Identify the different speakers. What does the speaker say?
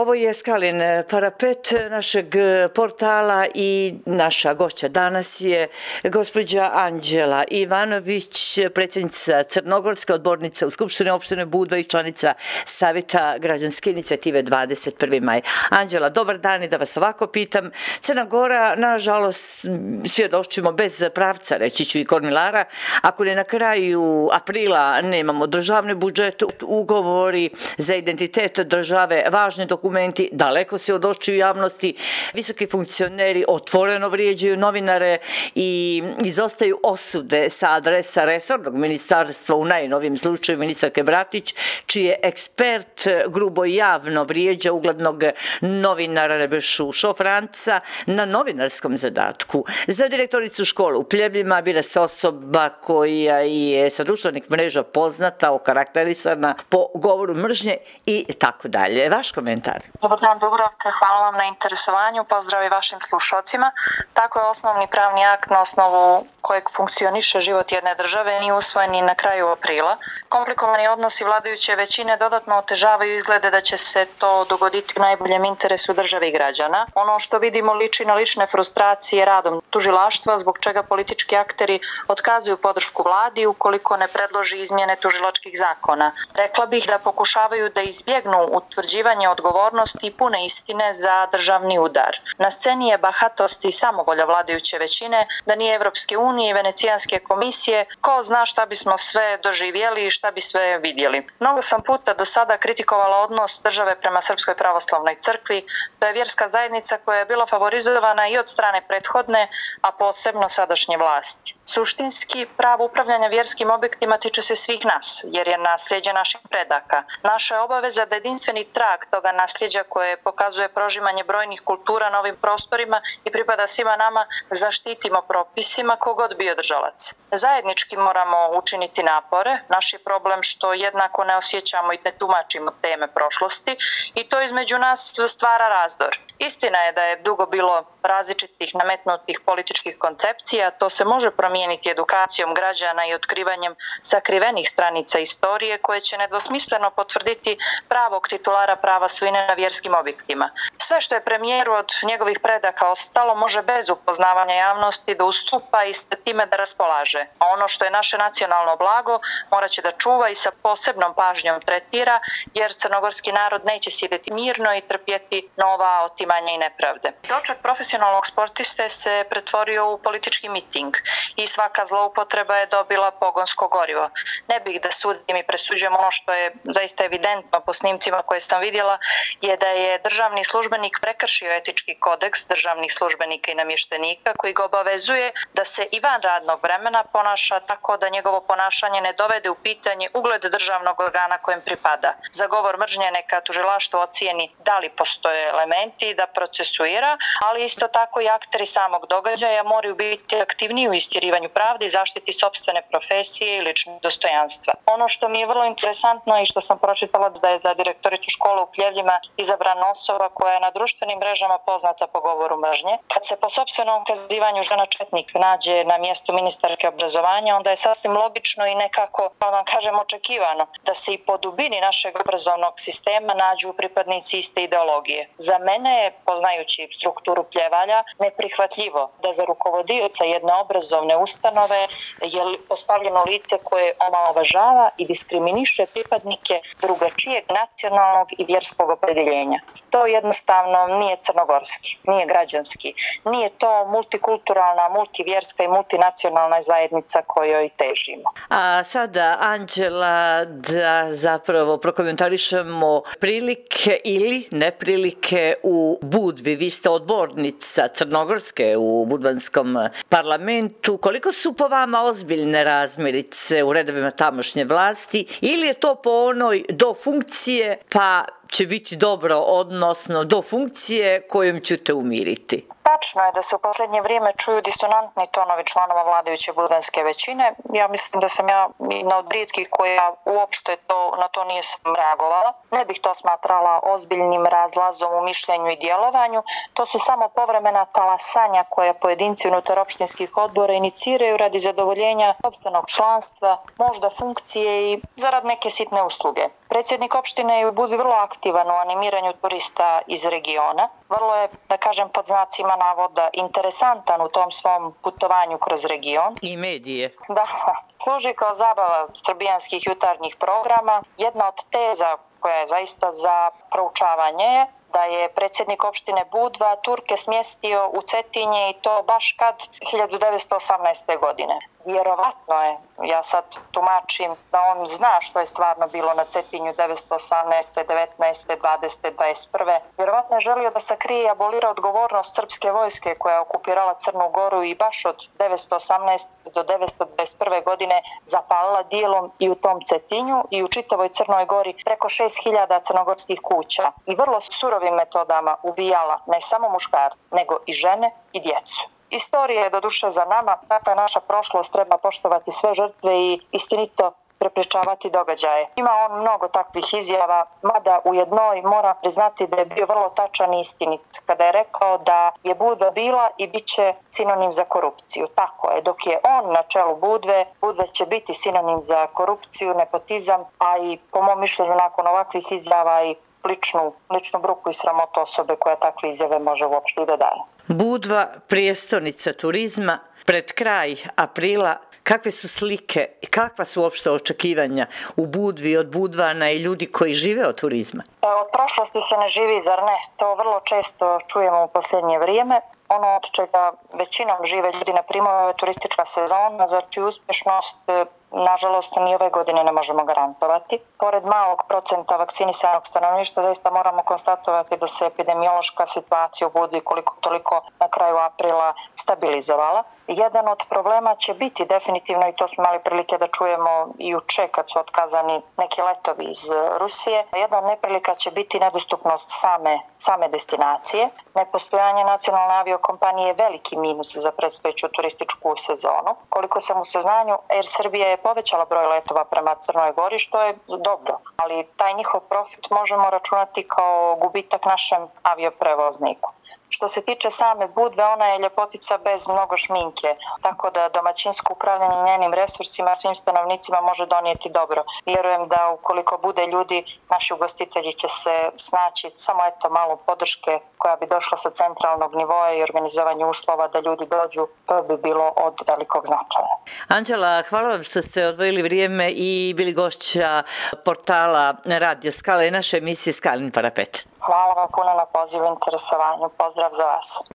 Speaker 1: Ovo je Skalin parapet našeg portala i naša gošća danas je gospođa Anđela Ivanović, predsjednica Crnogorske, odbornica u Skupštini opštine Budva i članica Savjeta građanske inicijative 21. maj. Anđela, dobar dan i da vas ovako pitam. Crna Gora, nažalost, svjedočimo bez pravca, reći ću i kormilara. Ako ne na kraju aprila nemamo državni budžet, ugovori za identitet države, važni dokumenti, daleko se od očiju javnosti, visoki funkcioneri otvoreno vrijeđaju novinare i izostaju osude sa adresa resornog ministarstva, u najnovijem slučaju ministarke Bratić, čiji je ekspert grubo javno vrijeđa uglednog novinara Nebešu Šofranca na novinarskom zadatku. Za direktoricu škole u Pljevljima bira se osoba koja je sa društvenih mreža poznata, okarakterisana po govoru mržnje i tako dalje. Vaš komentar?
Speaker 2: Dobar dan, Dubravka, hvala vam na interesovanju, pozdrav i vašim slušalcima. Tako je osnovni pravni akt na osnovu kojeg funkcioniše život jedne države nije usvojen ni na kraju aprila. Komplikovani odnosi vladajuće većine dodatno otežavaju izglede da će se to dogoditi u najboljem interesu države i građana. Ono što vidimo liči na lične frustracije radom tužilaštva, zbog čega politički akteri otkazuju podršku vladi ukoliko ne predloži izmjene tužilačkih zakona. Rekla bih da pokušavaju da izbjegnu utvrđivanje odgovornosti i pune istine za državni udar. Na sceni je bahatost i samovolja vladajuće većine, da nije Evropske unije i Venecijanske komisije, ko zna šta bismo sve doživjeli i šta bi sve vidjeli. Mnogo sam puta do sada kritikovala odnos države prema Srpskoj pravoslavnoj crkvi. To je vjerska zajednica koja je bila favorizovana i od strane prethodne, a posebno sadašnje vlasti. Suštinski, pravo upravljanja vjerskim objektima tiče se svih nas, jer je nasljeđe naših predaka. Naša je obaveza da jedinstveni trag toga nasljeđa koje pokazuje prožimanje brojnih kultura na ovim prostorima i pripada svima nama, zaštitimo propisima kogod bio držalac. Zajednički moramo učiniti napore. Naš je problem što jednako ne osjećamo i ne tumačimo teme prošlosti i to između nas stvara razdor. Istina je da je dugo bilo različitih nametnutih političkih koncepcija, to se može promijeniti edukacijom građana i otkrivanjem sakrivenih stranica istorije koje će nedvosmisleno potvrditi pravog titulara prava svojine na vjerskim objektima. Sve što je premijeru od njegovih predaka ostalo može bez upoznavanja javnosti da ustupa i s time da raspolaže. A ono što je naše nacionalno blago morat će da čuva i sa posebnom pažnjom tretira, jer crnogorski narod neće sjediti mirno i trpjeti nova otimanja i nepravde. Doček profesionalnog sportiste se pretvorio u politički miting i svaka zloupotreba je dobila pogonsko gorivo. Ne bih da sudim i presuđujem, ono što je zaista evidentno po snimcima koje sam vidjela je da je državni službenik prekršio etički kodeks državnih službenika i namještenika koji ga obavezuje da se i van radnog vremena ponaša tako da njegovo ponašanje ne dovede u pitanje ugled državnog organa kojem pripada. Za govor mržnje neka tužilaštvo ocijeni da li postoje elementi da procesuira, ali isto tako i akteri samog događaja moraju biti aktivniji u istjerivanju pravde i zaštiti sopstvene profesije i ličnog dostojanstva. Ono što mi je vrlo interesantno i što sam pročitala da je za direktoricu škole u Pljevljima izabrana osoba koja je na društvenim mrežama poznata po govoru mržnje. Kad se po sopstvenom kazivanju žena četnik nađe na mjestu ministarke obrazovanja, onda je sasvim logično i nekako, da vam kažem, očekivano da se i po dubini našeg obrazovnog sistema nađu pripadnici iste ideologije. Za mene je, poznajući strukturu Pljevalja, neprihvatljivo da za rukovodioca jedne obrazovne ustanove je postavljeno lice koje omalovažava i diskriminiše pripadnike drugačijeg nacionalnog i vjerskog opredjeljenja. To jednostavno nije crnogorski, nije građanski, nije to multikulturalna, multivjerska i multinacionalna zajednica kojoj težimo.
Speaker 1: A sada, Anđela, da zapravo prokomentarišemo prilike ili neprilike u Budvi. Vi ste odbornica Crnogorske u Budvanskom parlamentu. Koliko su po vama ozbiljne razmirice u redovima tamošnje vlasti ili je to po onoj do funkcije pa će biti dobro, odnosno do funkcije kojom ćete umiriti?
Speaker 2: Tačno je da se u posljednje vrijeme čuju disonantni tonovi članova vladajuće budvanske većine. Ja mislim da sam ja jedna od rijetkih koja uopšte na to nije sam reagovala. Ne bih to smatrala ozbiljnim razlazom u mišljenju i djelovanju. To su samo povremena talasanja koja pojedinci unutar opštinskih odbora iniciraju radi zadovoljenja sopstvenog članstva, možda funkcije i zarad neke sitne usluge. Predsjednik opštine je u Budvi vrlo aktivan u animiranju turista iz regiona. Vrlo je, da kažem, pod znacima navoda interesantan u tom svom putovanju kroz region.
Speaker 1: I medije.
Speaker 2: Da, služi kao zabava srbijanskih jutarnjih programa. Jedna od teza koja je zaista za proučavanje je da je predsjednik opštine Budva Turke smjestio u Cetinje i to baš kad 1918. godine. Vjerovatno je, ja sad tumačim da on zna što je stvarno bilo na Cetinju 1918., 19., 20., 21. Vjerovatno je želio da sakrije i abolira odgovornost srpske vojske koja je okupirala Crnu Goru i baš od 1918. do 1921. godine zapalila dijelom i u tom Cetinju i u čitavoj Crnoj Gori preko 6.000 crnogorskih kuća i vrlo surovim metodama ubijala ne samo muškarce, nego i žene i djecu. Istorija je doduše za nama, dakle naša prošlost treba poštovati sve žrtve i istinito prepričavati događaje. Ima on mnogo takvih izjava, mada u jednoj mora priznati da je bio vrlo tačan i istinit, kada je rekao da je Budva bila i bit će sinonim za korupciju. Tako je, dok je on na čelu Budve, Budva će biti sinonim za korupciju, nepotizam, a i po mom mišljenju nakon ovakvih izjava i ličnu bruku i sramotu osobe koja takve izjave može uopšte i da daje.
Speaker 1: Budva, prijestolnica turizma, pred kraj aprila, kakve su slike i kakva su uopšte očekivanja u Budvi od Budvana i ljudi koji žive od turizma?
Speaker 2: Od prošlosti se ne živi, zar ne? To vrlo često čujemo u posljednje vrijeme. Ono od čega većinom žive ljudi na Primoru je turistička sezona, za čiju uspješnost nažalost ni ove godine ne možemo garantovati. Pored malog procenta vakcinisanog stanovništva zaista moramo konstatovati da se epidemiološka situacija u Budvi koliko toliko na kraju aprila stabilizovala. Jedan od problema će biti definitivno, i to smo imali prilike da čujemo i juče kad su otkazani neki letovi iz Rusije, jedna od neprilika će biti nedostupnost same destinacije. Nepostojanje nacionalne aviokompanije je veliki minus za predstojeću turističku sezonu. Koliko sam u saznanju, Air Srbija je povećala broj letova prema Crnoj Gori, što je dobro, ali taj njihov profit možemo računati kao gubitak našem avioprevozniku. Što se tiče same Budve, ona je ljepotica bez mnogo šminke, tako da domaćinsko upravljanje njenim resursima svim stanovnicima može donijeti dobro. Vjerujem da ukoliko bude ljudi, naši ugostitelji će se snaći, samo malo podrške koja bi došla sa centralnog nivoa i organizovanje uslova da ljudi dođu, to bi bilo od velikog značaja.
Speaker 1: Anđela, hvala vam što ste odvojili vrijeme i bili gošća portala Radio Skala i naše emisije Skalin parapet.
Speaker 2: Hvala vam puno na pozivu i interesovanju. Pozdrav za vas.